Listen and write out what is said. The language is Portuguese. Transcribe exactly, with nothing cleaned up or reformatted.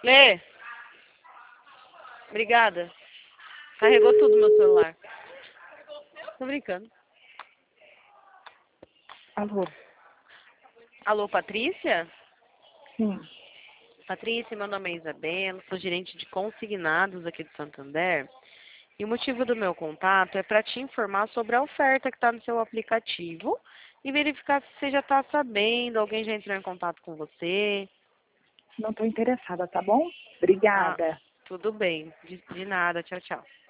Lê, obrigada. Carregou tudo no meu celular. Tô brincando. Alô? Alô, Patrícia? Sim. Patrícia, meu nome é Isabela, sou gerente de consignados aqui do Santander. E o motivo do meu contato é para te informar sobre a oferta que está no seu aplicativo e verificar se você já está sabendo, alguém já entrou em contato com você. Não estou interessada, tá bom? Ah, Obrigada. tudo bem. De, de nada. Tchau, tchau.